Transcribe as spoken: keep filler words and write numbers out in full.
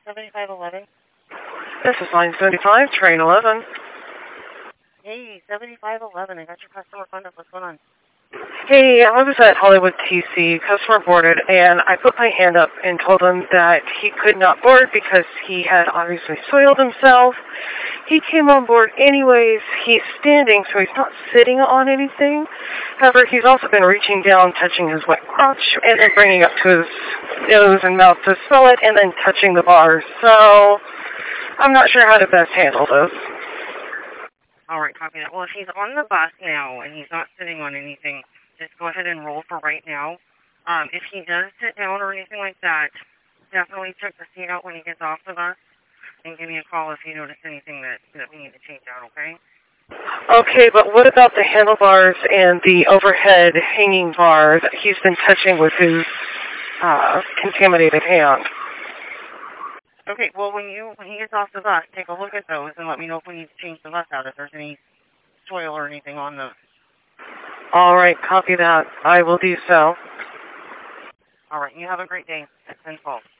seventy-five eleven. This is line seventy-five, train eleven. Hey, seventy-five eleven, I got your customer phone up. What's going on? Hey, I was at Hollywood T C, customer boarded, and I put my hand up and told him that he could not board because he had obviously soiled himself. He came on board anyways. He's standing, so he's not sitting on anything. However, he's also been reaching down, touching his wet crotch, and then bringing up to his nose and mouth to smell it, and then touching the bars. So, I'm not sure how to best handle this. All right, copy that. Well, if he's on the bus now and he's not sitting on anything, just go ahead and roll for right now. Um, if he does sit down or anything like that, definitely check the seat out when he gets off the bus and give me a call if you notice anything that, that we need to change out, okay? Okay, but what about the handlebars and the overhead hanging bar that he's been touching with his uh, contaminated hand? Okay, well, when you when he gets off the bus, take a look at those and let me know if we need to change the bus out, if there's any soil or anything on those. All right, copy that. I will do so. All right, you have a great day. That's ten twelve.